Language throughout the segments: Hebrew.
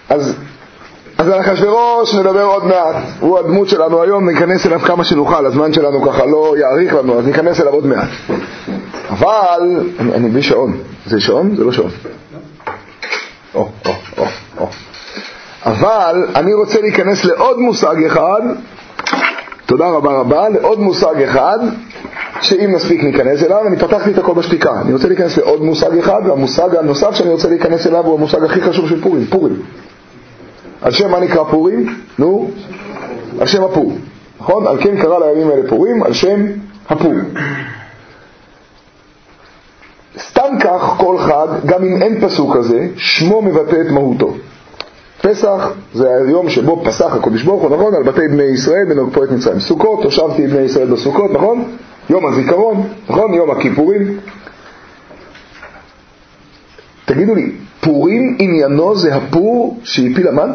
אז על אחשוורוש נדבר עוד מעט, הוא הדמות שלנו היום, ניכנס אליו כמה שנוכל, הזמן שלנו ככה לא יאריך לנו, אז ניכנס אליו עוד מעט. אבל, אני בלי שעון, זה שעון? זה לא שעון. אבל אני רוצה להיכנס לעוד מושג אחד, תודה רבה רבה, לעוד מושג אחד, שאם נספיק ניכנס אליו, אני פתחתי את הכל בשתיקה, אני רוצה להיכנס לעוד מושג אחד, והמושג הנוסף שאני רוצה להיכנס אליו הוא המושג הכי חשוב של פורים, פורים. על שם מה נקרא פורים? נו? על שם הפור, נכון? על כן קרא לימים האלה פורים, על שם הפור. סתם כך כל חג, גם אם אין פסוק כזה, שמו מבטא את מהותו. פסח זה היום שבו פסח הקדוש ברוך הוא, נכון? על בתי בני ישראל בנוגפו את מצרים. סוכות, הושבתי בני ישראל בסוכות, נכון? יום הזיכרון, נכון? יום הכיפורים. תגידו לי, פורים עניינו זה הפור שהפיל המן?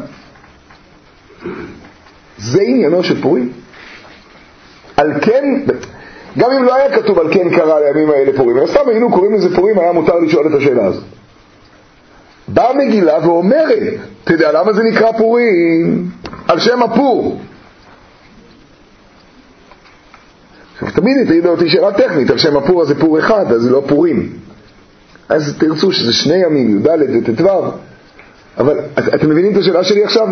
זה עניינו של פורים? על כן, גם אם לא היה כתוב על כן קרא לימים האלה פורים, אבל סתם היינו קוראים לזה פורים, היה מותר לשאול את השאלה הזאת. באה מגילה ואומרת, אתה יודע למה זה נקרא פורים? על שם הפור. עכשיו תמיד תגידו אותי שאלה טכנית, על שם הפור הזה פור אחד, אז זה לא פורים. אז תרצו שזה שני ימים, י"ד וט"ו, אבל אתם מבינים את השאלה שלי עכשיו?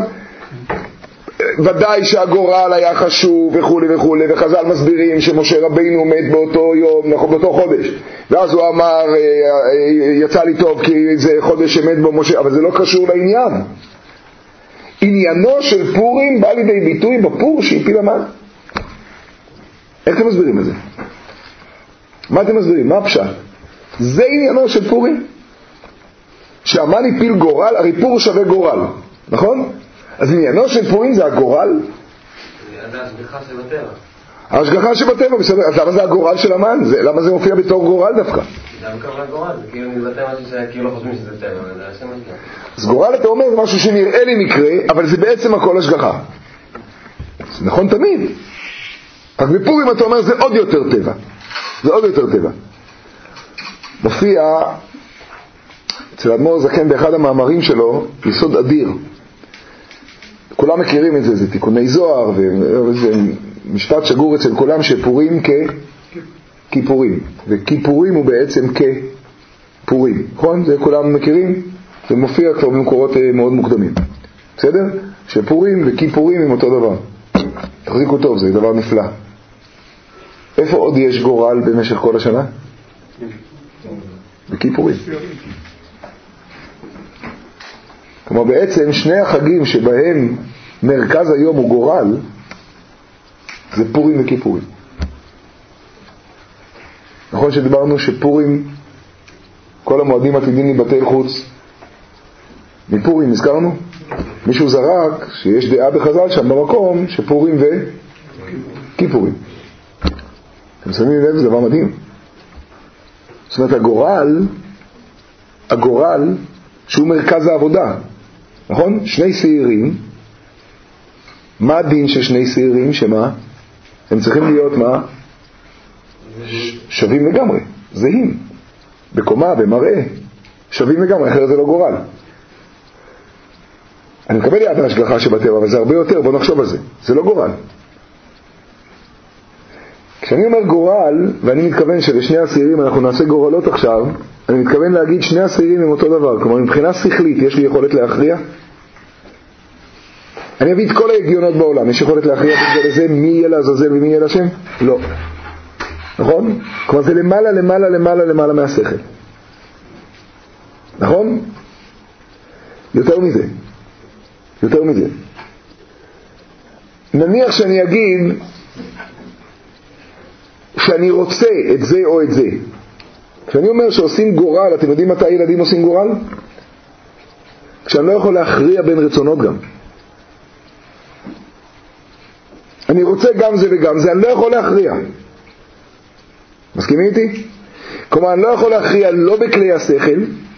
ודאי שהגורל היה חשוב וכו' וכו', וחז"ל מסבירים שמשה רבינו מת באותו יום, נכון, באותו חודש, ואז הוא אמר יצא לי טוב כי זה חודש שמת בו משה, אבל זה לא קשור לעניין. עניינו של פורים בא לידי ביטוי בפור שהפיל המן. איך אתם מסבירים את זה? מה אתם מסבירים? מה הפשט? זה עניינו של פורים, שהמן הפיל גורל, הרי פור שווה גורל, נכון? אז עניינו של פורים זה הגורל? זה ההשגחה שבטבע. ההשגחה שבטבע, בסדר. אז למה זה הגורל של המן? למה זה מופיע בתור גורל דווקא? זה גם קרא גורל, זה כאילו מתבטא משהו שכאילו לא חושבים שזה טבע, זה השם השגחה. אז גורל אתה אומר זה משהו שנראה לי מקרה, אבל זה בעצם הכל השגחה. זה נכון תמיד. רק בפורים אתה אומר זה עוד יותר טבע. זה עוד יותר טבע. מופיע אצל אדמו"ר זקן באחד המאמרים שלו, יסוד אדיר. כולם מכירים את זה, זה תיקוני זוהר, וזה משפט שגור אצל כולם שפורים ככיפורים, וכיפורים הוא בעצם כפורים, נכון? זה כולם מכירים, זה מופיע כבר במקורות מאוד מוקדמים, בסדר? שפורים וכיפורים הם אותו דבר. תחזיקו טוב, זה דבר נפלא. איפה עוד יש גורל במשך כל השנה? בכיפורים. כמו בעצם שני החגים שבהם מרכז היום הוא גורל, זה פורים וכיפורים. נכון שדיברנו שפורים, כל המועדים עתידים להתבטל חוץ מפורים, הזכרנו? מישהו זרק שיש דעה בחז"ל שם במקום שפורים וכיפורים. אתם שמים לב, זה דבר מדהים. זאת אומרת, הגורל שהוא מרכז העבודה, נכון? שני שעירים, מה הדין של שני שעירים? שמה? הם צריכים להיות מה? שווים לגמרי, זהים, בקומה, במראה, שווים לגמרי, אחרת זה לא גורל. אני מקבל יד ההשגחה שבטבע, אבל זה הרבה יותר, בוא נחשוב על זה, זה לא גורל. כשאני אומר גורל, ואני מתכוון שלשני השעירים אנחנו נעשה גורלות עכשיו, אני מתכוון להגיד שני השעירים הם אותו דבר. כלומר, מבחינה שכלית יש לי יכולת להכריע? אני אביא את כל ההגיונות בעולם, יש יכולת להכריע בגלל זה מי יהיה לעזאזל ומי יהיה לשם? לא. נכון? כלומר זה למעלה למעלה למעלה למעלה מהשכל. נכון? יותר מזה. נניח שאני אגיד שאני רוצה את זה או את זה. כשאני אומר שעושים גורל, אתם יודעים מתי ילדים עושים גורל? כשאני לא יכול להכריע בין רצונות גם. אני רוצה גם זה וגם זה, אני לא יכול להכריע. מסכימים איתי? כלומר, אני לא יכול להכריע לא בכלי השכל,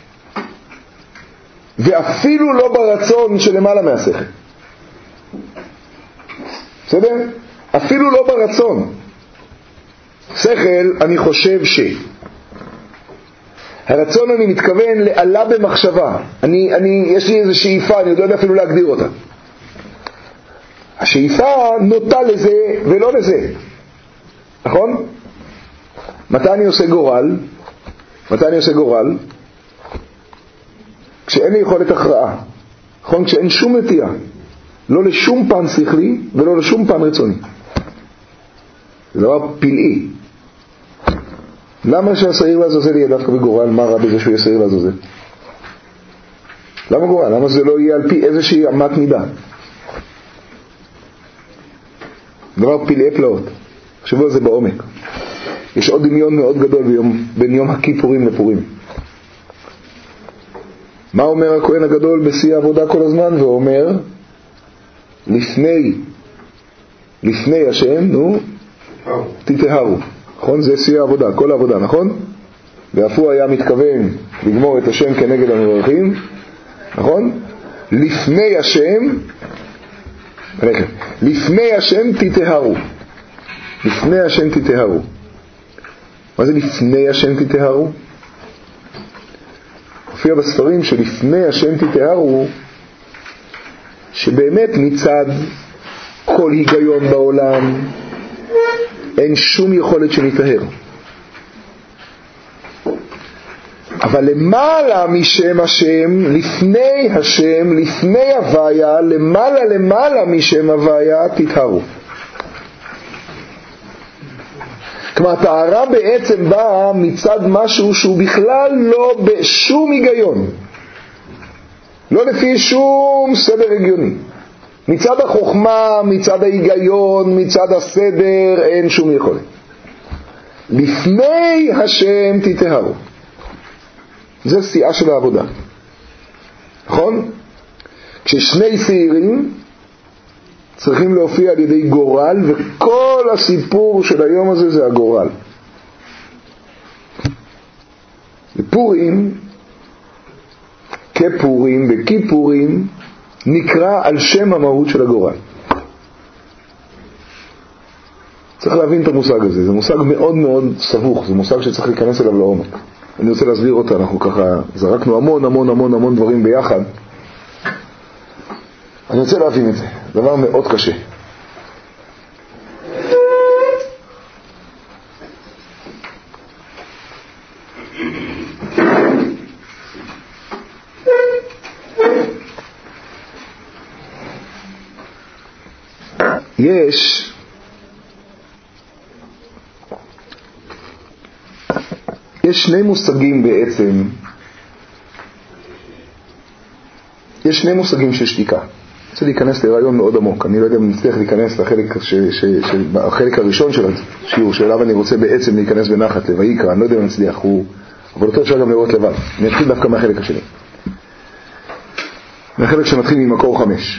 ואפילו לא ברצון שלמעלה מהשכל. בסדר? אפילו לא ברצון. שכל, אני חושב ש. הרצון אני מתכוון לעלה במחשבה. יש לי איזו שאיפה, אני יודע אפילו להגדיר אותה. השאיפה נוטה לזה ולא לזה. נכון? מתי אני עושה גורל? כשאין לי יכולת הכרעה. נכון? כשאין שום נטייה. לא לשום פן שכלי ולא לשום פן רצוני. זה דבר פלאי. למה שהשעיר לעזאזל יהיה דווקא בגורל? מה רע בזה שהוא יהיה שעיר לעזאזל? למה גורל? למה זה לא יהיה על פי איזושהי אמת מידה? דבר פלאי פלאות. תחשבו על זה בעומק. יש עוד דמיון מאוד גדול בין יום הכיפורים לפורים. מה אומר הכהן הגדול בשיא העבודה כל הזמן? והוא אומר, לפני השם, תטהרו. נכון? זה שיא העבודה, כל העבודה, נכון? ואף הוא היה מתכוון לגמור את השם כנגד המברכים, נכון? לפני השם תטהרו. לפני השם תטהרו. מה זה לפני השם תטהרו? הופיע בספרים שלפני השם תטהרו, שבאמת מצד כל היגיון בעולם אין שום יכולת שנטהר. אבל למעלה משם השם, לפני השם, לפני הוויה, למעלה משם הוויה, תטהרו. כלומר, טהרה בעצם באה מצד משהו שהוא בכלל לא בשום היגיון. לא לפי שום סדר הגיוני. מצד החוכמה, מצד ההיגיון, מצד הסדר, אין שום יכולת. לפני השם תטהרו. זה שיאה של העבודה. נכון? כששני שעירים צריכים להופיע על ידי גורל, וכל הסיפור של היום הזה זה הגורל. בפורים, כפורים וכיפורים, נקרא על שם המהות של הגורל. צריך להבין את המושג הזה. זה מושג מאוד מאוד סבוך, זה מושג שצריך להיכנס אליו לעומק. אני רוצה להסביר אותה, אנחנו ככה זרקנו המון דברים ביחד. אני רוצה להבין את זה, דבר מאוד קשה. יש שני מושגים בעצם, יש שני מושגים של שתיקה. אני רוצה להיכנס לרעיון מאוד עמוק. אני לא יודע אם נצטרך להיכנס לחלק הראשון של השיעור, שאליו אני רוצה בעצם להיכנס בנחת לויקרא. אני לא יודע אם נצליח, אבל אותו אפשר גם לראות לבד. אני אתחיל דווקא מהחלק השני. מהחלק שמתחיל ממקור 5.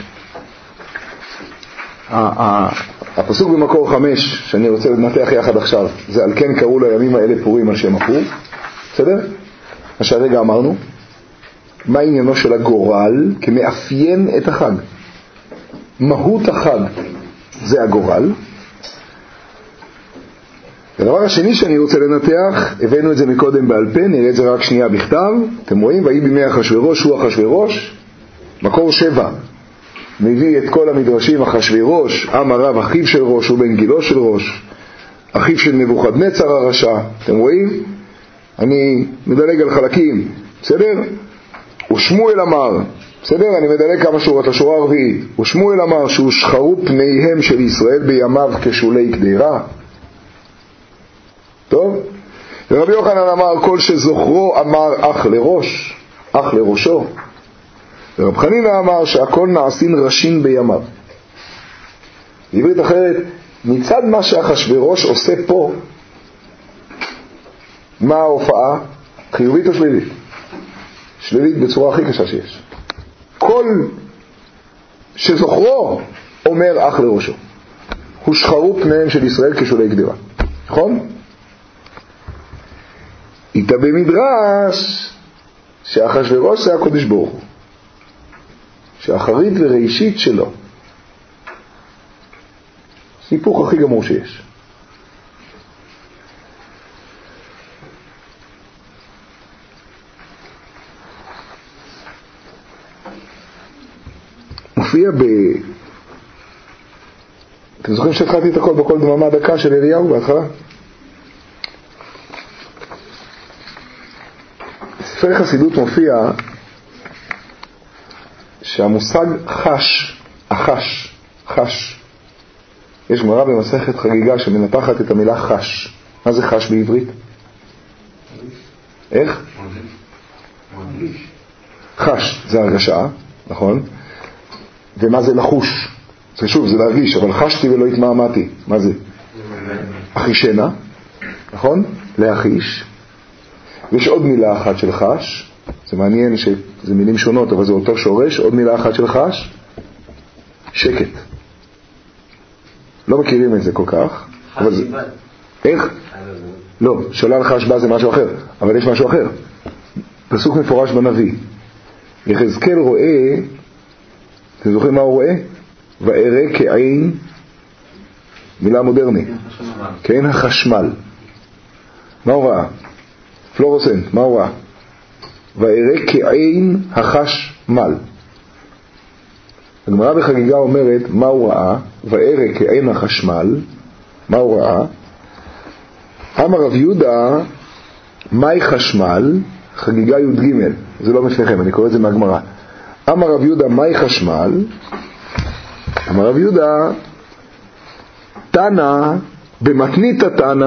הפסוק במקור 5 שאני רוצה לנתח יחד עכשיו, זה על כן קראו לימים האלה פורים על שם הפור. בסדר? מה שהרגע אמרנו, מה עניינו של הגורל כמאפיין את החג? מהות החג זה הגורל. הדבר השני שאני רוצה לנתח, הבאנו את זה מקודם בעל פה, נראה את זה רק שנייה בכתב. אתם רואים? ויהי בימי אחשוורוש, הוא אחשוורוש. מקור 7 מביא את כל המדרשים. אחשוורוש, עם הרב אחיו של ראש ובן גילו של ראש, אחיו של נבוכדנצר הרשע. אתם רואים? אני מדלג על חלקים, בסדר? ושמואל אמר, בסדר? אני מדלג כמה שורות לשורה הרביעית. ושמואל אמר שהושחרו פניהם של ישראל בימיו כשולי קדירה. טוב? ורבי יוחנן אמר כל שזוכרו אמר אח לראש, אח לראשו. ורב חנינא אמר שהכל נעשין ראשין בימיו. בעברית אחרת, מצד מה שאחשוורוש עושה פה, מה ההופעה? חיובית או שלילית? שלילית בצורה הכי קשה שיש. כל שזוכרו אומר אח לראשו. הושחרו פניהם של ישראל כשולי קדירה. נכון? איתה במדרש שאחשוורוש זה הקודש ברוך הוא, שהאחרית וראשית שלו סיפוך הכי גמור שיש. מופיע אתם זוכרים שהתחלתי את הכל בכל דממה דקה של אליהו בהתחלה? בספר חסידות מופיע שהמושג חש, יש גמרא במסכת חגיגה שמנתחת את המילה חש. מה זה חש בעברית? איך? חש זה הרגשה, נכון? ומה זה לחוש? זה שוב, זה להרגיש, אבל חשתי ולא התמהמהתי. מה זה? אחישנה, נכון? להחיש. ויש עוד מילה אחת של חש, זה מעניין שזה מילים שונות, אבל זה אותו שורש. עוד מילה אחת של חש, שקט. לא מכירים את זה כל כך. אבל זה... איך? לא, שלל חש בה זה משהו אחר, אבל יש משהו אחר. פסוק מפורש בנביא. יחזקאל רואה, אתם זוכרים מה הוא רואה? ואראה כעין, מילה מודרנית, כעין החשמל. מה הוא ראה? פלורוסנט, מה הוא ראה? ואראה כעין החשמל. הגמרא בחגיגה אומרת מה הוא ראה, ואראה כעין החשמל. מה הוא ראה? אמר רב יהודה, מהי חשמל? חגיגה י"ג, זה לא בפניכם, אני קורא את זה מהגמרא. אמר רב יהודה, מהי חשמל? אמר רב יהודה, תנא במתנית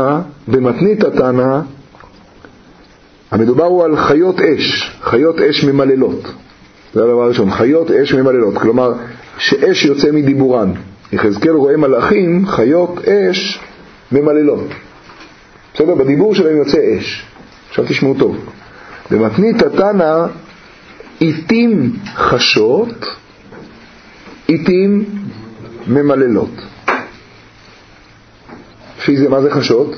התנא, המדובר הוא על חיות אש ממללות. זה הדבר הראשון, חיות אש ממללות, כלומר שאש יוצא מדיבורן. יחזקאל רואה מלאכים, חיות אש ממללות. בסדר? בדיבור שלהם יוצא אש. עכשיו תשמעו טוב. במתנית התנא, עיתים חשות, עיתים ממללות. לפי זה מה זה חשות?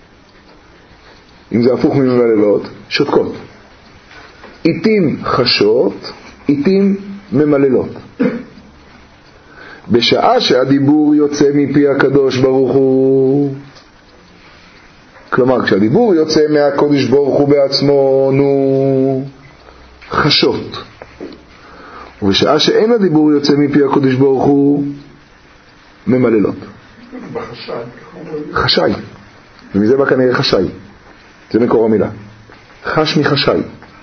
אם זה הפוך ממללות, שותקות. עיתים חשות, עיתים ממללות. בשעה שהדיבור יוצא מפי הקדוש ברוך הוא, כלומר כשהדיבור יוצא מהקדוש ברוך הוא בעצמו, חשות. ובשעה שאין הדיבור יוצא מפי הקדוש ברוך הוא, ממללות. חשאי. ומזה בא כנראה חשאי. זה מקור המילה. חש מחשאי.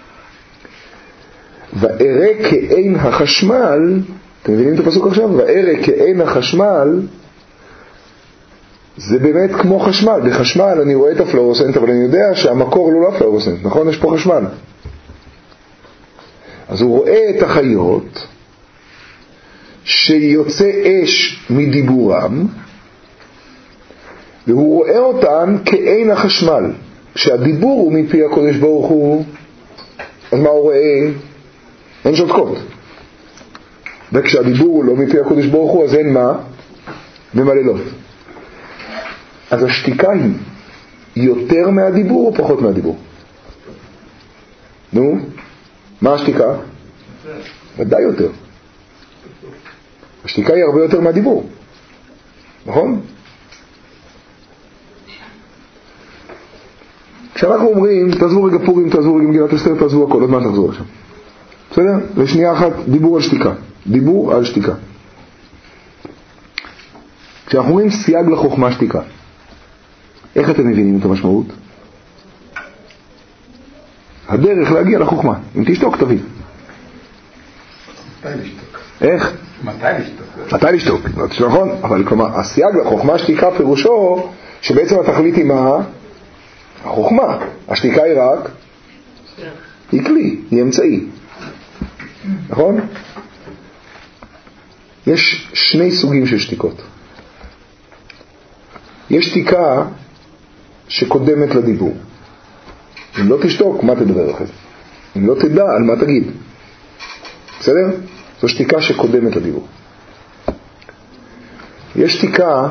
ואראה כעין החשמל, אתם מבינים את הפסוק עכשיו? ואראה כעין החשמל, זה באמת כמו חשמל. בחשמל אני רואה את הפלורוסנט, אבל אני יודע שהמקור לא לפלורוסנט, נכון? יש פה חשמל. אז הוא רואה את החיות שיוצא אש מדיבורם, והוא רואה אותן כעין החשמל. כשהדיבור הוא מפי הקדוש ברוך הוא, אז מה הוא רואה? אין שותקות. וכשהדיבור הוא לא מפי הקדוש ברוך הוא, אז אין מה? ממללות. אז השתיקה היא יותר מהדיבור או פחות מהדיבור? נו, מה השתיקה? ודאי יותר. השתיקה היא הרבה יותר מהדיבור, נכון? כשאנחנו אומרים תעזבו רגע פורים, תעזבו רגע מגילת אסתר, תעזבו הכל, עוד מה תחזור עכשיו? בסדר? לשנייה אחת דיבור על שתיקה. דיבור על שתיקה. כשאנחנו אומרים סייג לחוכמה שתיקה, איך אתם מבינים את המשמעות? הדרך להגיע לחוכמה. אם תשתוק תבין. מתי לשתוק? איך? מתי לשתוק? נכון? אבל כלומר, הסייג לחוכמה שתיקה פירושו שבעצם התכלית היא מה? החוכמה. השתיקה היא רק היא כלי, היא אמצעי. נכון? יש שני סוגים של שתיקות. יש שתיקה שקודמת לדיבור. אם לא תשתוק, מה תדבר אחרי זה? אם לא תדע, על מה תגיד? בסדר? זו שתיקה שקודמת לדיבור. יש שתיקה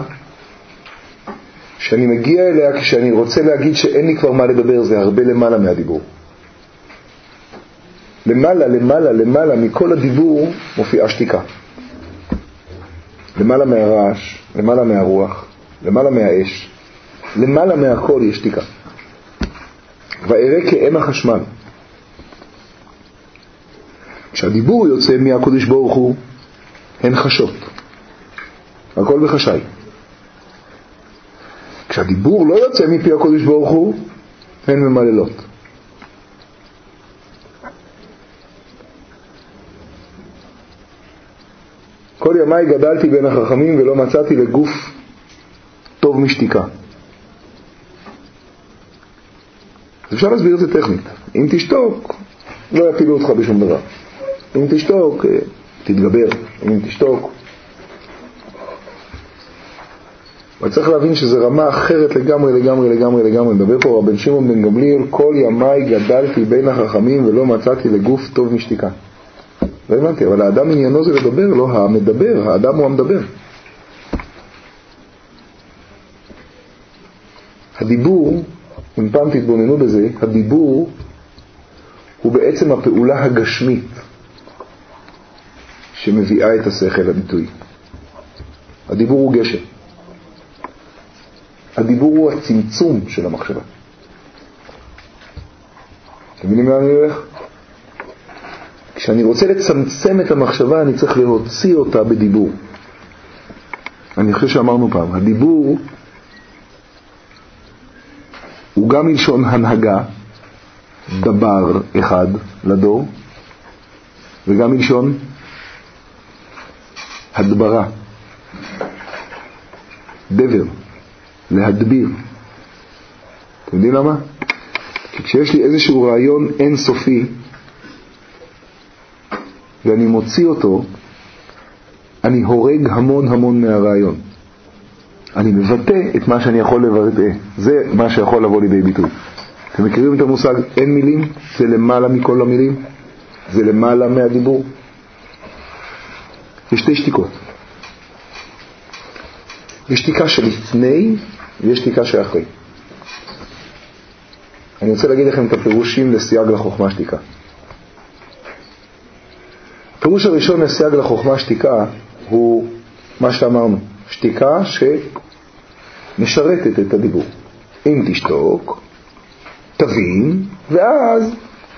שאני מגיע אליה כשאני רוצה להגיד שאין לי כבר מה לדבר, זה הרבה למעלה מהדיבור. למעלה מכל הדיבור מופיעה שתיקה. למעלה מהרעש, למעלה מהרוח, למעלה מהאש, למעלה מהכל יש שתיקה. ואראה כעין החשמל. כשהדיבור יוצא מהקדוש ברוך הוא, הן חשות. הכל בחשאי. כשהדיבור לא יוצא מפי הקדוש ברוך הוא, הן ממללות. כל ימיי גדלתי בין החכמים ולא מצאתי לגוף טוב משתיקה. אפשר להסביר את זה טכנית. אם תשתוק, לא יפילו אותך בשום דבר. אם תשתוק, תתגבר. אם תשתוק. אבל צריך להבין שזה רמה אחרת לגמרי. מדבר פה רבן שמעון בן גמליאל, כל ימיי גדלתי בין החכמים ולא מצאתי לגוף טוב משתיקה. לא הבנתי, אבל האדם עניינו זה לדבר, לא המדבר, האדם הוא המדבר. הדיבור, אם פעם תתבוננו בזה, הדיבור הוא בעצם הפעולה הגשמית שמביאה את השכל לביטוי. הדיבור הוא גשם. הדיבור הוא הצמצום של המחשבה. אתם מבינים לאן אני הולך? כשאני רוצה לצמצם את המחשבה, אני צריך להוציא אותה בדיבור. אני חושב שאמרנו פעם, הדיבור הוא גם מלשון הנהגה, דבר אחד לדור, וגם מלשון הדברה, דבר, להדביר. אתם יודעים למה? כי כשיש לי איזשהו רעיון אינסופי, ואני מוציא אותו, אני הורג המון מהרעיון. אני מבטא את מה שאני יכול לבטא. זה מה שיכול לבוא לידי ביטוי. אתם מכירים את המושג אין מילים? זה למעלה מכל המילים. זה למעלה מהדיבור. יש שתי שתיקות. יש שתיקה שלפני ויש שתיקה שאחרי. אני רוצה להגיד לכם את הפירושים לסייג לחוכמה שתיקה. הפירוש הראשון לסייג לחוכמה שתיקה הוא מה שאמרנו, שתיקה שמשרתת את הדיבור. אם תשתוק, תבין, ואז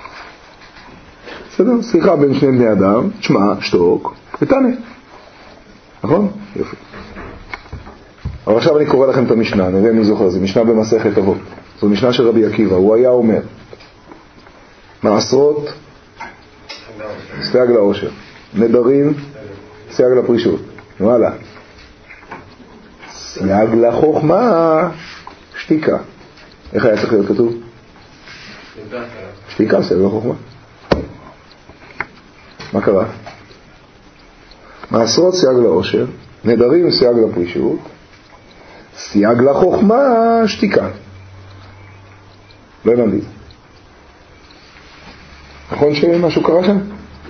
בסדר? שיחה בין שני בני אדם, תשמע, שתוק, ותענה. נכון? יופי. אבל עכשיו אני קורא לכם את המשנה, נראה מי זוכר, זה משנה במסכת אבות. זו משנה של רבי עקיבא, הוא היה אומר, מעשרות, סייג לעושר, נדרים, סייג לפרישות. וואלה. סייג לחוכמה, שתיקה. איך היה צריך להיות כתוב? שתיקה, סייג לחוכמה. מה קרה? מעשרות, סייג לעושר, נדרים, סייג לפרישות, סייג לחוכמה, שתיקה. לא הבנתי. נכון שמשהו קרה שם?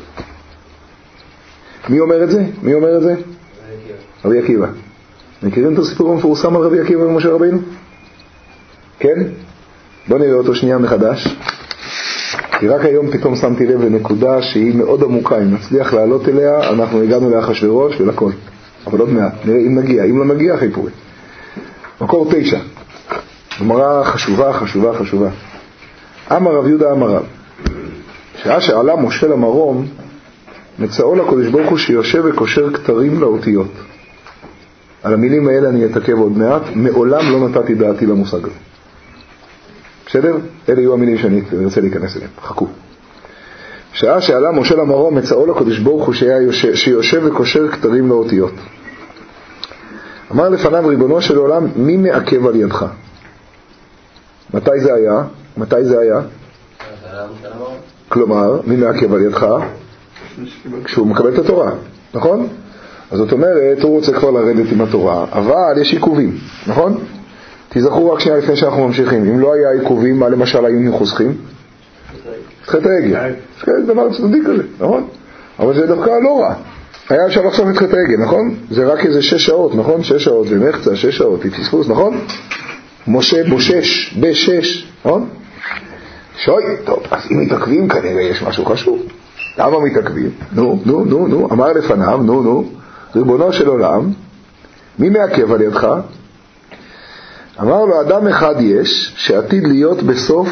מי אומר את זה? רבי עקיבא. מכירים את הסיפור המפורסם על רבי עקיבא ומשה רבינו? כן? בוא נראה אותו שנייה מחדש. כי רק היום פתאום שמתי לב לנקודה שהיא מאוד עמוקה. אם נצליח לעלות אליה, אנחנו הגענו לאחשוורוש ולכל. אבל עוד מעט. נראה אם נגיע. אם לא נגיע, חיפורי. מקור 9. גמרא חשובה. אמר רב יהודה אמר רב. שעה שעלה משה למרום, מצאו לקדוש ברוך הוא שיושב וקושר כתרים לאותיות. על המילים האלה אני אתעכב עוד מעט. מעולם לא נתתי דעתי למושג הזה. בסדר? אלה יהיו המילים שאני ארצה להיכנס אליהם. חכו. שעה שעלה משה למרום, מצאו לקדוש ברוך הוא שיושב וקושר כתרים לאותיות. אמר לפניו ריבונו של עולם, מי מעכב על ידך? מתי זה היה? כלומר, מי מעכב על ידך? כשהוא מקבל את התורה, נכון? אז זאת אומרת, הוא רוצה כבר לרדת עם התורה, אבל יש עיכובים, נכון? תזכרו רק שנייה לפני שאנחנו ממשיכים. אם לא היה עיכובים, מה למשל היינו חוסכים? חטא העגל. זה דבר צדדי כזה, נכון? אבל זה דווקא לא רע. היה אפשר לחסוך את חטא העגל, נכון? זה רק איזה 6 שעות, נכון? 6 שעות זה מחצה, 6 שעות, תפספוס, נכון? משה בושש, ב6, נכון? שוי, טוב, אז אם מתעכבים כנראה יש משהו חשוב. למה מתעכבים? נו, אמר לפניו, ריבונו של עולם, מי מעכב על ידך? אמר לו, אדם אחד יש שעתיד להיות בסוף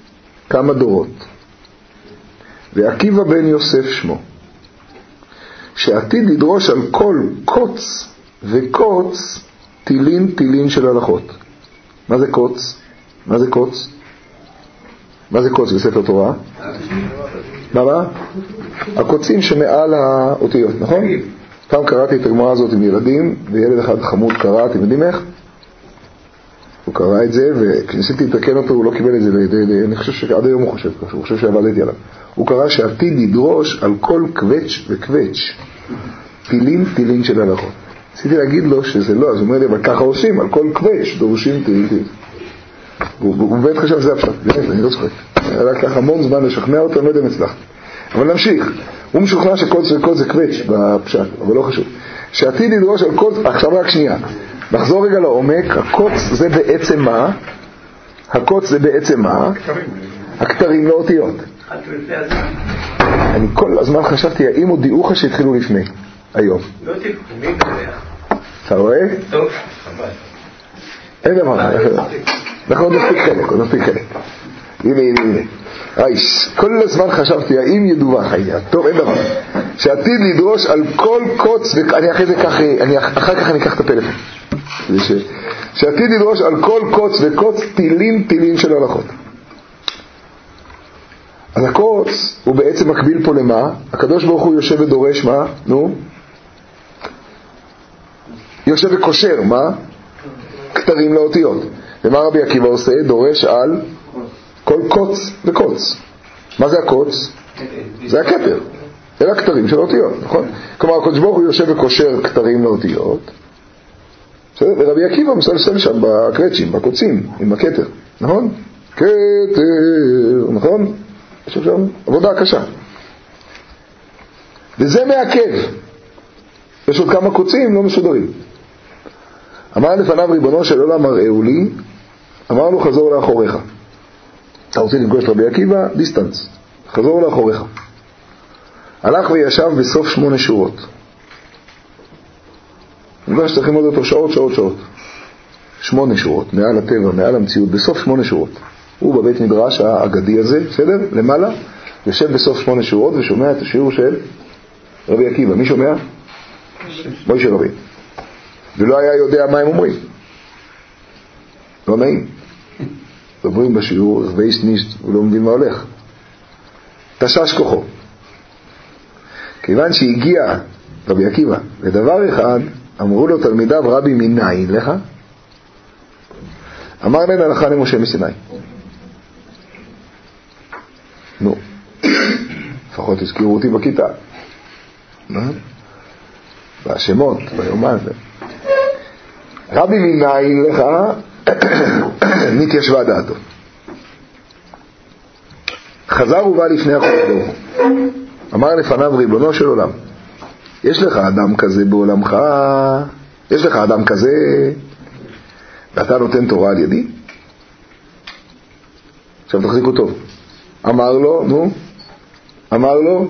כמה דורות. ועקיבא בן יוסף שמו, שעתיד לדרוש על כל קוץ וקוץ תילין של הלכות. מה זה קוץ? מה זה קוץ? מה זה קוץ בספר תורה? מה? הקוצים שמעל האותיות, נכון? פעם קראתי את הגמרא הזאת עם ילדים, וילד אחד חמוד קרא, אתם יודעים איך? הוא קרא את זה, וכניסיתי לתקן אותו, הוא לא קיבל את זה, אני חושב שעד היום הוא חושב שעבדתי עליו. הוא קרא שעתיד לדרוש על כל קווץ' וקווץ' תילין של הלכות. ניסיתי להגיד לו שזה לא, אז הוא אומר לי, אבל ככה עושים, על כל קווץ' דורשים תילין. הוא באמת חשב שזה הפשט, באמת, אני לא צוחק. היה ככה המון זמן לשכנע אותו, אני לא יודע אם הצלחתי. אבל נמשיך. הוא משוכנע שקוץ וקוץ זה קווץ' בפשט, אבל לא חשוב. שעתיד לדרוש על קוץ, עכשיו רק שנייה. נחזור רגע לעומק, הקוץ זה בעצם מה? הקוץ זה בעצם מה? הכתרים לאותיות. אני כל הזמן חשבתי, האם הוא דיוחה שהתחילו לפני, היום. לא תפקומים כזה. אתה רואה? טוב. אין דבר, אנחנו עוד נספיק חלק. הנה. כל הזמן חשבתי, האם ידווח העניין? טוב, אין דבר. שעתיד לדרוש על כל קוץ, ואני אחר כך אני אקח את הפלאפון. שעתיד לדרוש על כל קוץ וקוץ תילין של הלכות. אז הקוץ הוא בעצם מקביל פה למה? הקדוש ברוך הוא יושב ודורש מה? נו? יושב וקושר, מה? כתרים לאותיות. ומה רבי עקיבא עושה? דורש על כל קוץ וקוץ. מה זה הקוץ? זה הכתר. אלה הכתרים של האותיות, נכון? כלומר, הקדוש ברוך הוא יושב וקושר כתרים לאותיות, ורבי עקיבא מסלסל שם בקרצ'ים, בקוצים, עם הכתר, נכון? כתר, נכון? יש שם עבודה קשה. וזה מעכב. יש עוד כמה קוצים לא מסודרים. אמר לפניו ריבונו של עולם הראו לי, אמר לו חזור לאחוריך. אתה רוצה לפגוש את רבי עקיבא? דיסטנס. חזור לאחוריך. הלך וישב בסוף 8 שורות. נראה שצריכים עוד אותו שעות. 8 שורות, מעל הטבע, מעל המציאות, בסוף 8 שורות. הוא בבית מדרש האגדי הזה, בסדר? למעלה, יושב בסוף 8 שורות ושומע את השיעור של רבי עקיבא. מי שומע? מוישה רבי. ולא היה יודע מה הם אומרים. לא נעים. דברים בשיעור, ואיש נישט, הוא לא מבין מה הולך. תשש כוחו. כיוון שהגיע רבי עקיבא לדבר אחד, אמרו לו תלמידיו, רבי מניין לך? אמר להם הלכה למשה מסיני. נו, לפחות הזכירו אותי בכיתה. והשמות, ביומן. רבי מניין לך, נתיישבה דעתו. חזר ובא לפני הקדוש ברוך הוא. אמר לפניו ריבונו של עולם, יש לך אדם כזה בעולמך? יש לך אדם כזה? ואתה נותן תורה על ידי? עכשיו תחזיקו טוב. אמר לו, נו? אמר לו?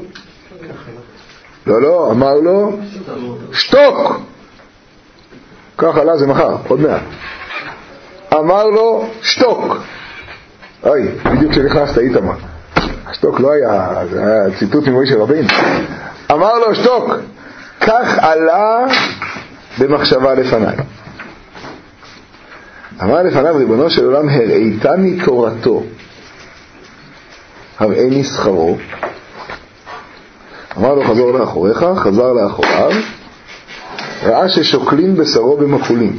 לא, אמר לו, שתוק! ככה לה זה מחר, עוד מעט. אמר לו, שתוק! אוי, בדיוק כשנכנסת היית מה. השתוק לא היה, זה היה ציטוט ממוישה רבינו. אמר לו, שתוק! כך עלה במחשבה לפניי. אמר לפניו ריבונו של עולם, הראיתני תורתו, הראיני שכרו. אמר לו, חזור לאחוריך, חזר לאחוריו, ראה ששוקלים בשרו במחולים.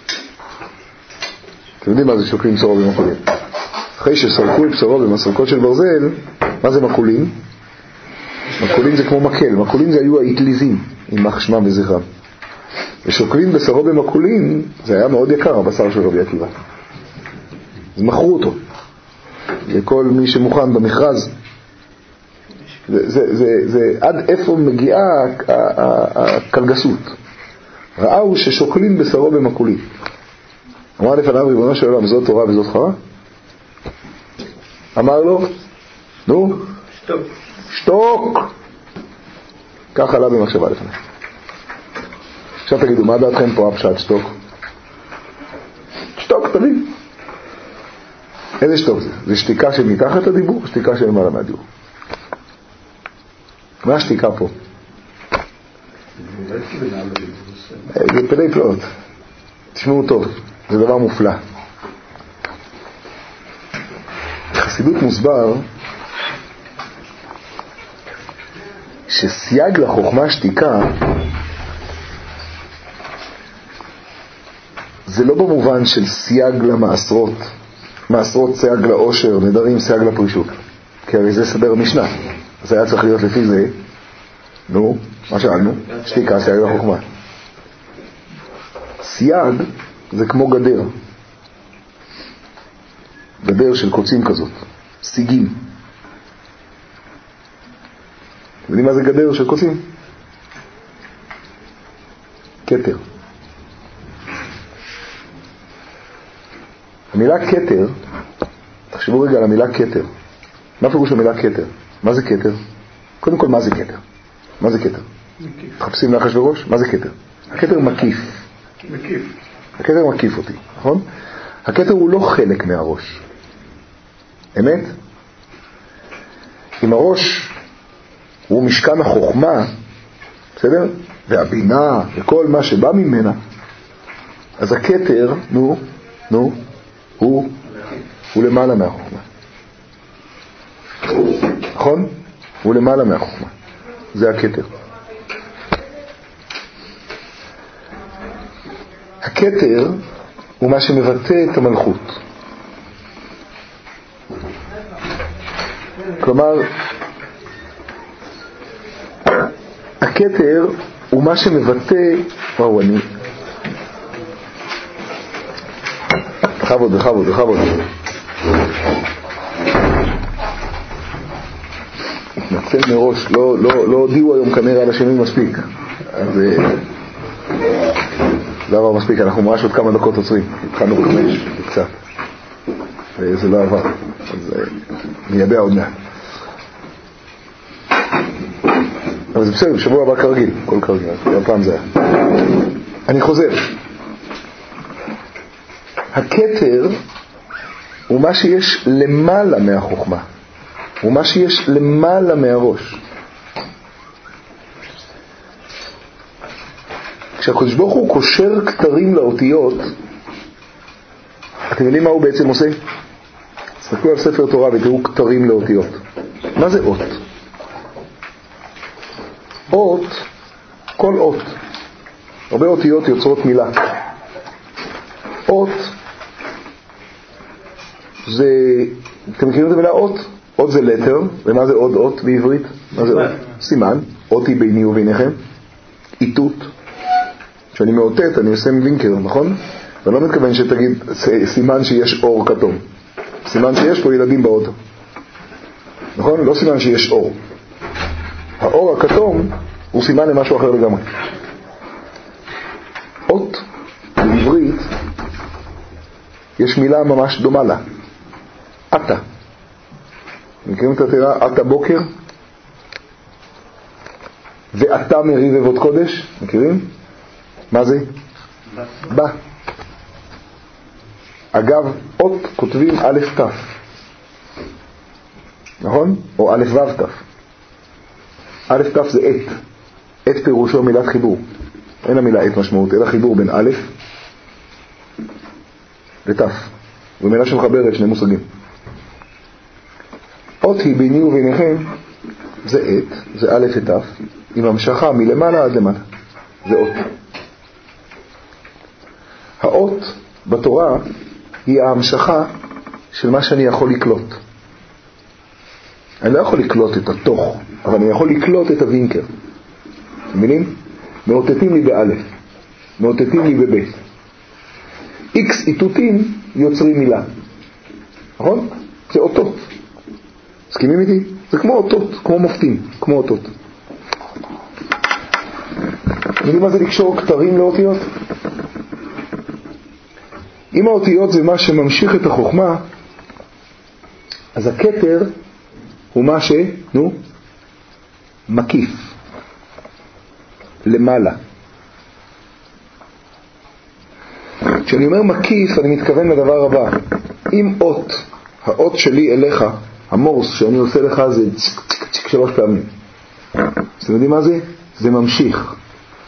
אתם יודעים מה זה שוקלים בשרו במחולים? אחרי שסרקו את בשרו במסרקות של ברזל, מה זה מחולים? מחולים זה כמו מקל, מחולים זה היו האטליזים, יימח שמם וזכרם. ושוקלים בשרו במחולים, זה היה מאוד יקר, הבשר של רבי עקיבא. אז מכרו אותו. לכל מי שמוכן במכרז. זה עד איפה מגיעה הקלגסות. ראו ששוקלים בשרו במחולים. אמר לפניו ריבונו של עולם, זאת תורה וזאת חרה? אמר לו, נו, שתוק. כך עלה במחשבה לפניו. עכשיו תגידו, מה דעתכם פה הפשט שתוק? שתוק, תבין. איזה שתוק זה? זה שתיקה של מתחת הדיבור, שתיקה של מעלה מהדיבור. מה השתיקה פה? זה פלאי פלאות. תשמעו טוב, זה דבר מופלא. בחסידות מוסבר שסייג לחוכמה שתיקה זה לא במובן של סייג למעשרות, מעשרות סייג לאושר, נדרים סייג לפרישות, כי הרי זה סדר משנה, אז היה צריך להיות לפי זה. נו, מה שאלנו? שתיקה, סייג לחוכמה. סייג זה כמו גדר, גדר של קוצים כזאת, סיגים. אתם יודעים מה זה גדר של קוצים? כתר. המילה כתר, תחשבו רגע על המילה כתר. מה פירוש המילה כתר? מה זה כתר? קודם כל, מה זה כתר? מה זה כתר? תחפשים לאחש וראש? מה זה כתר? הכתר מקיף. הכתר מקיף אותי, נכון? הכתר הוא לא חלק מהראש. אמת? אם הראש הוא משכן החוכמה, בסדר? והבינה וכל מה שבא ממנה, אז הכתר, הוא למעלה מהחוכמה. נכון? הוא למעלה מהחוכמה. זה הכתר. הכתר הוא מה שמבטא את המלכות. כלומר, הכתר הוא מה שמבטא, בכבוד. התנצל מראש, לא הודיעו היום כנראה על השינוי מספיק. אז לא מספיק, אנחנו ממש עוד כמה דקות עוצרים. התחלנו ב5 קצת. וזה לא עבר. אז ניידע עוד מעט. אבל זה בסדר, בשבוע הבא כרגיל, כל כרגיל, הפעם זה היה. אני חוזר. הכתר הוא מה שיש למעלה מהחוכמה, הוא מה שיש למעלה מהראש. כשהקדוש ברוך הוא קושר כתרים לאותיות, אתם יודעים מה הוא בעצם עושה? תסתכלו על ספר תורה ותראו כתרים לאותיות. מה זה אות? אות, כל אות, הרבה אותיות יוצרות מילה. אות זה, אתם מכירים את המילה אות? אות זה לטר, ומה זה עוד אות בעברית? מה זה אות? סימן. אות היא ביני וביניכם. איתות. כשאני מאותת אני עושה וינקר, נכון? ואני לא מתכוון שתגיד סימן שיש אור כתום. סימן שיש פה ילדים באוטו, נכון? לא סימן שיש אור. האור הכתום הוא סימן למשהו אחר לגמרי. אות בעברית יש מילה ממש דומה לה, אתה. מכירים את התירה אתה בוקר ואתה מריב אבות קודש? מכירים? מה זה? בא. אגב, אות כותבים א' ת', נכון? או א' ו' ת'. א' ת' זה עת. עת פירושו מילת חיבור. אין המילה עת משמעות, אלא חיבור בין א' לת'. זו מילה שמחברת שני מושגים. אות היא ביני וביניכם, זה עת, זה א' ות', עם המשכה מלמעלה עד למעלה. זה אות. האות בתורה היא ההמשכה של מה שאני יכול לקלוט. אני לא יכול לקלוט את התוך, אבל אני יכול לקלוט את הווינקר. מבינים? מאותתים לי באלף, מאותתים לי בבית. X איתותים יוצרים מילה. נכון? זה אותות. מסכימים איתי? זה כמו אותות, כמו מופתים, כמו אותות. יודעים מה זה לקשור כתרים לאותיות? אם האותיות זה מה שממשיך את החוכמה, אז הכתר הוא מה מקיף למעלה. כשאני אומר מקיף אני מתכוון לדבר הבא. אם אות, האות שלי אליך, המורס שאני עושה לך זה צ'יק צ'יק צ'יק 3 פעמים, אתם יודעים מה זה? זה ממשיך.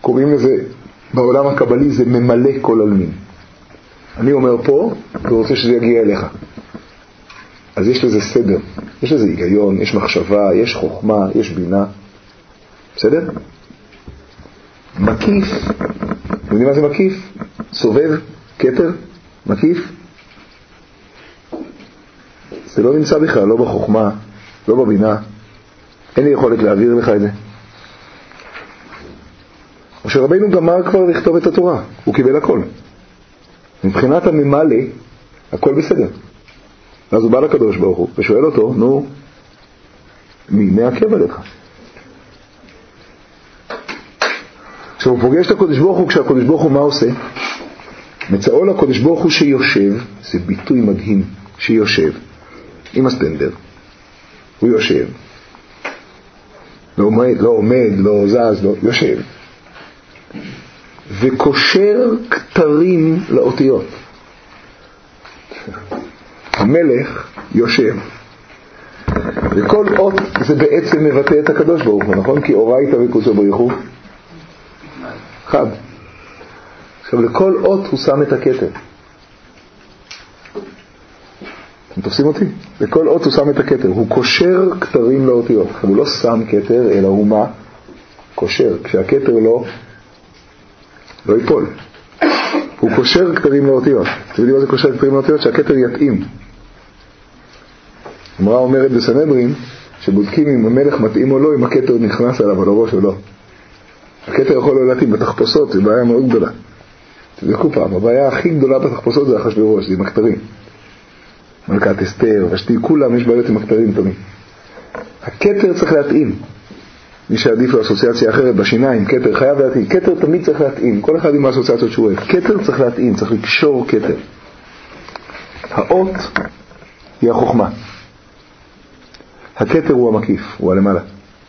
קוראים לזה, בעולם הקבלי זה ממלא כל עלמין. אני אומר פה, ורוצה שזה יגיע אליך. אז יש לזה סדר, יש לזה היגיון, יש מחשבה, יש חוכמה, יש בינה. בסדר? מקיף, אתם יודעים מה זה מקיף? סובב, כתר, מקיף. זה לא נמצא בכלל, לא בחוכמה, לא בבינה. אין לי יכולת להעביר לך את זה. משה רבינו גמר כבר לכתוב את התורה, הוא קיבל הכל. מבחינת הממלא, הכל בסדר. אז הוא בא לקדוש ברוך הוא ושואל אותו, נו, מי מעכב עליך? עכשיו הוא פוגש את הקדוש ברוך הוא, כשהקדוש ברוך הוא מה עושה? מצאו לקדוש ברוך הוא שיושב, זה ביטוי מדהים, שיושב, עם הסטנדר, הוא יושב, לא עומד, לא זז, לא, יושב, וקושר כתרים לאותיות. המלך יושב, וכל אות זה בעצם מבטא את הקדוש ברוך הוא, נכון? כי אורייתא וקודשא בריך הוא אחד. עכשיו לכל אות הוא שם את הכתר. אתם תופסים אותי? לכל אות הוא שם את הכתר, הוא קושר כתרים לאותיות. הוא לא שם כתר, אלא הוא מה? קושר, כשהכתר לא ייפול. הוא קושר כתרים לאותיות. אתם יודעים מה זה קושר כתרים לאותיות? שהכתר יתאים. אמרה אומרת בסנהדרין, שבודקים אם המלך מתאים או לא, אם הכתר נכנס עליו על הראש או לא. הכתר יכול לא להתאים בתחפושות, זו בעיה מאוד גדולה. תבדקו פעם, הבעיה הכי גדולה בתחפושות זה אחשוורוש, זה עם הכתרים. מלכת אסתר, ושתי, כולם יש בעיות עם הכתרים תמיד. הכתר צריך להתאים. מי שעדיף לו אסוציאציה אחרת בשיניים, כתר חייב להתאים. כתר תמיד צריך להתאים, כל אחד עם האסוציאציות שהוא אוהב. כתר צריך להתאים, צריך לקשור כתר. האות היא החוכמה. הכתר הוא המקיף, הוא הלמעלה.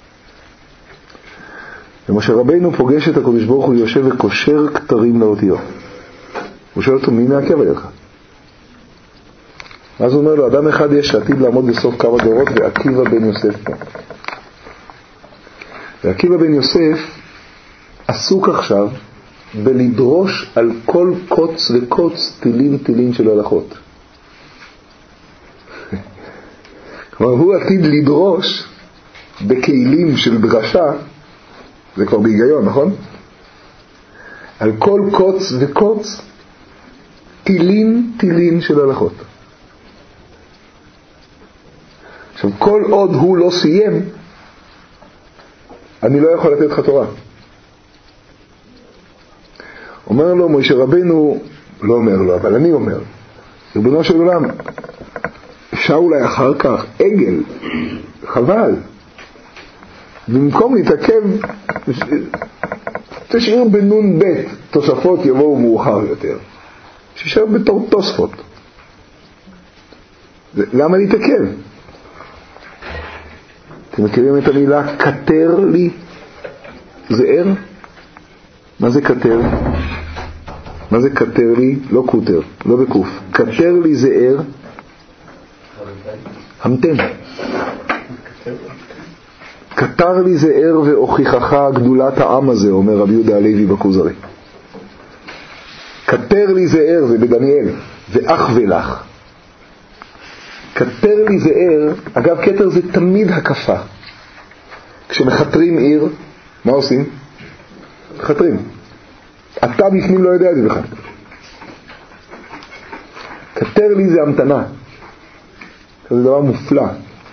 ומשה רבינו פוגש את הקדוש ברוך הוא יושב וקושר כתרים לאותיות. הוא שואל אותו, מי מעכב עליך? אז הוא אומר לו, אדם אחד יש שעתיד לעמוד בסוף כמה דורות, ועקיבא בן יוסף פה. ועקיבא בן יוסף עסוק עכשיו בלדרוש על כל קוץ וקוץ תילין של הלכות. כלומר, הוא עתיד לדרוש בכלים של דרשה, זה כבר בהיגיון, נכון? על כל קוץ וקוץ תילין של הלכות. עכשיו, כל עוד הוא לא סיים, אני לא יכול לתת לך תורה. אומר לו משה רבינו, לא אומר לו, אבל אני אומר, ריבונו של עולם, אפשר אולי אחר כך עגל, חבל. במקום להתעכב, תשאיר בנון בית, תוספות יבואו מאוחר יותר. שישאר בתור תוספות. למה להתעכב? אתם מכירים את המילה כתר לי? זהר? מה זה כתר? מה זה כתר לי? לא כותר, לא בקוף. כתר לי זהר? המתן. כתר לי זהר והוכיחך גדולת העם הזה, אומר רבי יהודה הלוי בכוזרי. כתר לי זהר, זה בדניאל, ואח ולך. כתר לי זהר, אגב כתר זה תמיד הקפה. כשמחתרים עיר, מה עושים? מחתרים. אתה בפנים לא יודע את זה בכלל. כתר לי זה המתנה. זה דבר מופלא.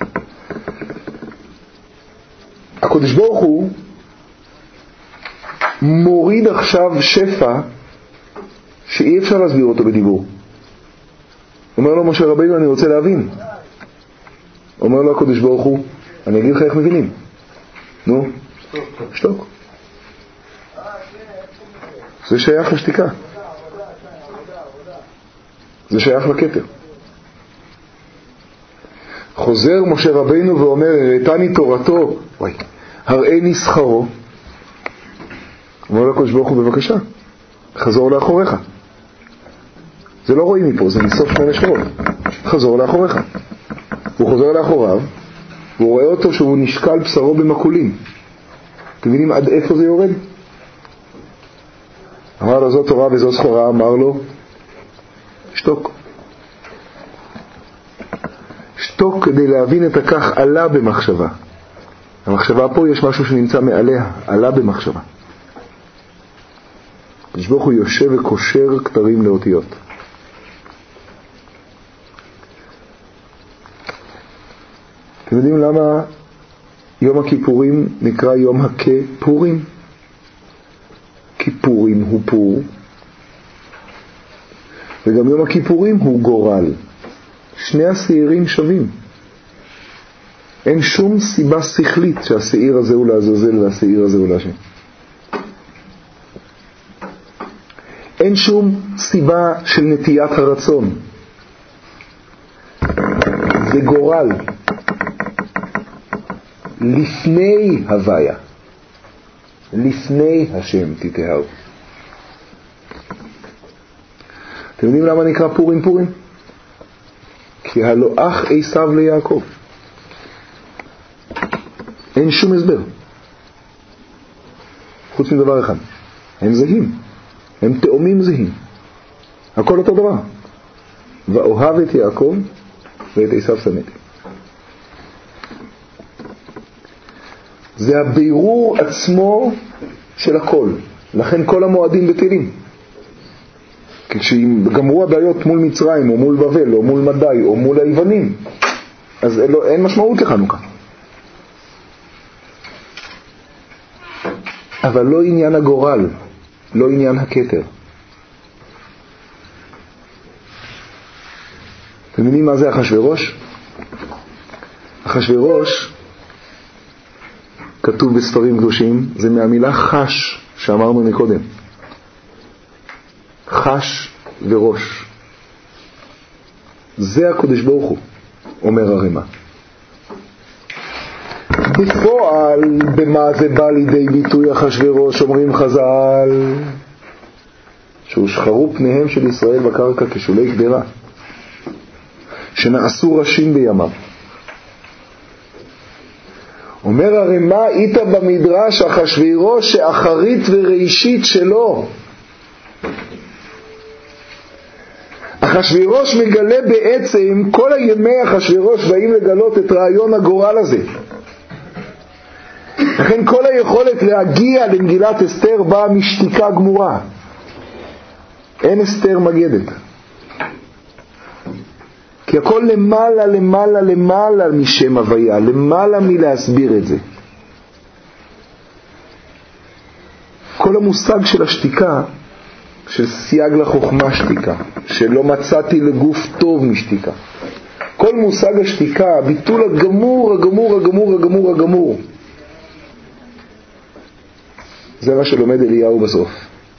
הקדוש ברוך הוא מוריד עכשיו שפע שאי אפשר להסביר אותו בדיבור. אומר לו משה רבינו, אני רוצה להבין. אומר לו הקדוש ברוך הוא, אני אגיד לך איך מבינים. נו, שתוק. זה שייך לשתיקה. זה שייך לכתר. חוזר משה רבינו ואומר, הראתני תורתו, הראיני שכרו. אומר לו הקדוש ברוך הוא, בבקשה, חזור לאחוריך. זה לא רואים מפה, זה מסוף 8 שעות. חזור לאחוריך. הוא חוזר לאחוריו, והוא רואה אותו שהוא נשקל בשרו במקולים. אתם מבינים עד איפה זה יורד? אמר לו, זו תורה וזו סחורה. אמר לו, שתוק. שתוק כדי להבין את הכך, עלה במחשבה. המחשבה פה יש משהו שנמצא מעליה, עלה במחשבה. ברוך הוא יושב וקושר כתרים לאותיות. אתם יודעים למה יום הכיפורים נקרא יום הכיפורים? כיפורים הוא פור, וגם יום הכיפורים הוא גורל. שני השעירים שווים. אין שום סיבה שכלית שהשעיר הזה הוא לעזאזל והשעיר הזה הוא להשם. אין שום סיבה של נטיית הרצון. זה גורל. לפני הוויה. לפני השם תתאהב. אתם יודעים למה נקרא פורים פורים? כי הלא אח עשיו ליעקב. אין שום הסבר. חוץ מדבר אחד. הם זהים. הם תאומים זהים. הכל אותו דבר. ואוהב את יעקב ואת עשיו שנאתי. זה הבירור עצמו של הכל. לכן כל המועדים בטלים. כי כשגמרו הבעיות מול מצרים או מול בבל או מול מדי או מול היוונים, אז אין משמעות לחנוכה. אבל לא עניין הגורל, לא עניין הכתר. אתם יודעים מה זה אחשוורוש? אחשוורוש, כתוב בספרים קדושים, זה מהמילה חש שאמרנו מקודם. חש וראש. זה הקדוש ברוך הוא, אומר הרמ"א. בפועל, במה זה בא לידי ביטוי אחשוורוש? אומרים חז"ל שהושחרו פניהם של ישראל בקרקע כשולי קדרה, שנעשו ראשים בימיו. אומר הרמ"א, איתה במדרש אחשוורוש שאחרית וראשית שלו. אחשוורוש מגלה בעצם, כל הימי אחשוורוש באים לגלות את רעיון הגורל הזה. לכן כל היכולת להגיע למגילת אסתר באה משתיקה גמורה. אין אסתר מגדת. כי הכל למעלה למעלה למעלה משם הוויה, למעלה מלהסביר את זה. כל המושג של השתיקה, של סייג לחוכמה שתיקה, שלא מצאתי לגוף טוב משתיקה. כל מושג השתיקה, הביטול הגמור, הגמור, הגמור, הגמור, הגמור. זה מה שלומד אליהו בסוף.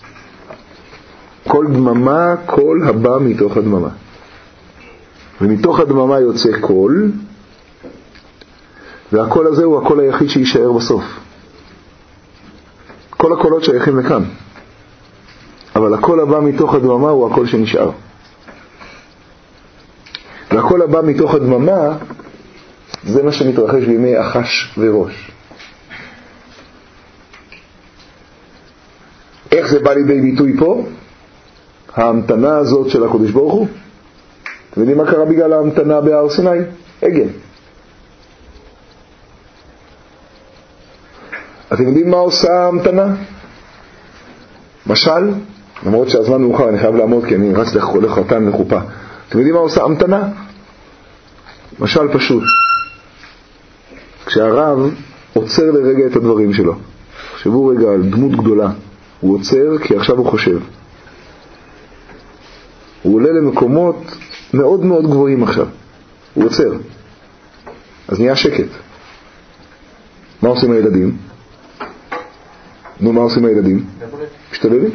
כל דממה, כל הבא מתוך הדממה. ומתוך הדממה יוצא קול, והקול הזה הוא הקול היחיד שישאר בסוף. כל הקולות שייכים לכאן. אבל הקול הבא מתוך הדממה הוא הקול שנשאר. והקול הבא מתוך הדממה זה מה שמתרחש בימי אחשוורוש. איך זה בא לידי ביטוי פה? ההמתנה הזאת של הקדוש ברוך הוא. אתם יודעים מה קרה בגלל ההמתנה בהר סיני? עגל. אתם יודעים מה עושה ההמתנה? משל, למרות שהזמן מאוחר, אני חייב לעמוד כי אני רץ לחתן לחופה. אתם יודעים מה עושה המתנה? משל פשוט. כשהרב עוצר לרגע את הדברים שלו, חשבו רגע על דמות גדולה, הוא עוצר כי עכשיו הוא חושב. הוא עולה למקומות מאוד מאוד גבוהים עכשיו. הוא עוצר. אז נהיה שקט. מה עושים הילדים? נו, מה עושים הילדים? משתוללים.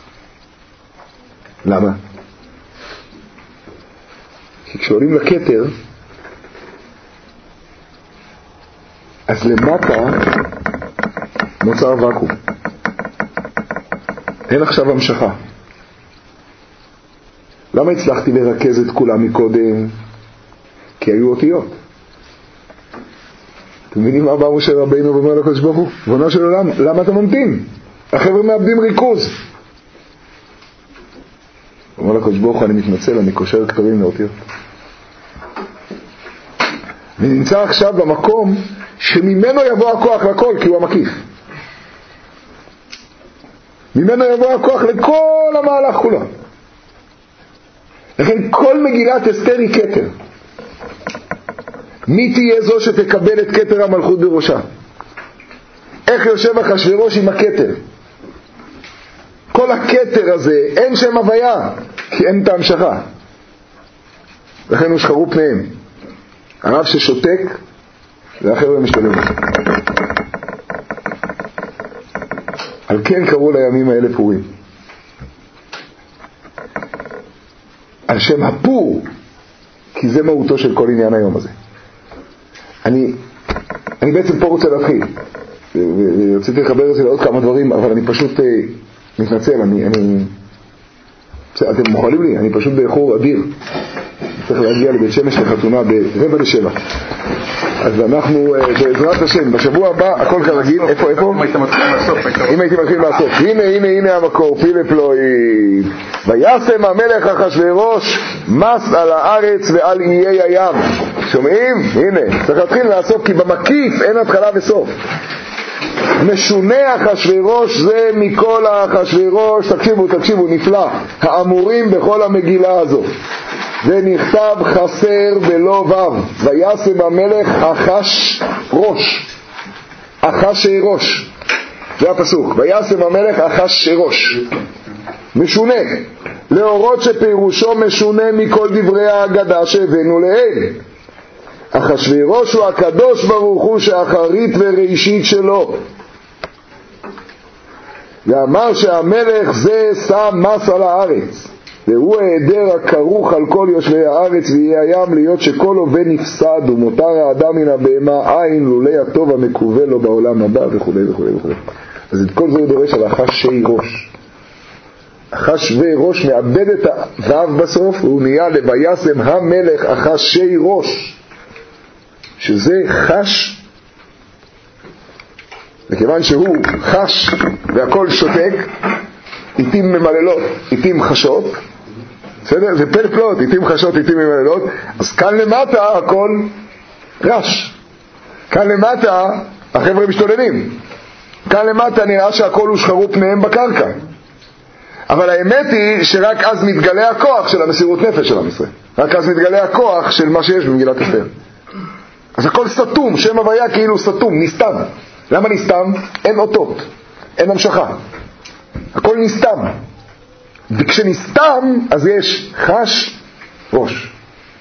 למה? כי כשעולים לכתר, אז למטה נוצר וקום. אין עכשיו המשכה. למה הצלחתי לרכז את כולם מקודם? כי היו אותיות. אתם מבינים מה בא משה רבינו ואומר לקדוש ברוך הוא? ריבונו של עולם, למה אתה ממתין? החבר'ה מאבדים ריכוז. אומר לקדוש ברוך הוא, אני מתנצל, אני קושר כתרים לאותיות. אני נמצא עכשיו במקום שממנו יבוא הכוח לכל, כי הוא המקיף. ממנו יבוא הכוח לכל המהלך כולו. לכן כל מגילת אסתר היא כתר. מי תהיה זו שתקבל את כתר המלכות בראשה? איך יושב אחשוורוש עם הכתר? כל הכתר הזה אין שם הוויה, כי אין את ההמשכה. לכן הושחרו פניהם. הרב ששותק והחבר'ה משתלם. על כן קראו לימים האלה פורים. על שם הפור, כי זה מהותו של כל עניין היום הזה. אני בעצם פה רוצה להתחיל, ורציתי לחבר את זה לעוד כמה דברים, אבל אני פשוט מתנצל, אתם מוכנים לי, אני פשוט באיחור אדיר. צריך להגיע לבית שמש לחתונה ב6:45. אז אנחנו בעזרת השם בשבוע הבא הכל כרגיל. איפה? אם הייתי מתחיל מהסוף. הנה המקור, פילפלואי. וישם המלך אחשוורוש מס על הארץ ועל איי הים. שומעים? הנה, צריך להתחיל מהסוף, כי במקיף אין התחלה וסוף. משונה אחשוורוש זה מכל האחשוורוש. תקשיבו, נפלא. האמורים בכל המגילה הזו. זה נכתב חסר בלא וו. וישם המלך אחשוורוש. זה הפסוק. וישם המלך אחשוורוש. משונה. להורות שפירושו משונה מכל דברי ההגדה שהבאנו לעיל. אחשוורוש הוא הקדוש ברוך הוא שאחרית וראשית שלו. ואמר שהמלך זה שם מס על הארץ. והוא העדר הכרוך על כל יושבי הארץ ויהיה הים, להיות שכל הווה נפסד ומותר האדם מן הבהמה עין לולי הטוב המקווה לו בעולם הבא וכו'. אז את כל זה הוא דורש על אחשוורוש. אחשוורוש מאבד את הוו בסוף והוא נהיה לוישם המלך אחשוורוש, שזה חש. וכיוון שהוא חש והכל שותק, עיתים ממללות, עיתים חשות, בסדר? זה פלפלות, עיתים חשות, עיתים ממללות. אז כאן למטה הכל רש. כאן למטה החבר'ה משתוללים. כאן למטה נראה שהכל הושחרו פניהם בקרקע. אבל האמת היא שרק אז מתגלה הכוח של המסירות נפש של עם ישראל. רק אז מתגלה הכוח של מה שיש במגילת אסתר. אז הכל סתום, שם הוויה כאילו סתום, נסתם. למה נסתם? אין אותות, אין המשכה. הכל נסתם. וכשנסתם אז יש חשוורוש.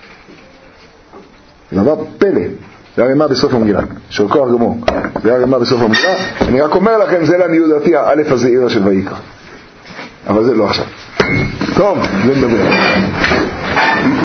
זה דבר פלא. זה הרמה בסוף המגילה, של כוח גמור. זה הרמה בסוף המגילה. אני רק אומר לכם, זה לעניות דעתי האלף הזעירה של ויקרא. אבל זה לא עכשיו. טוב, זה נדבר.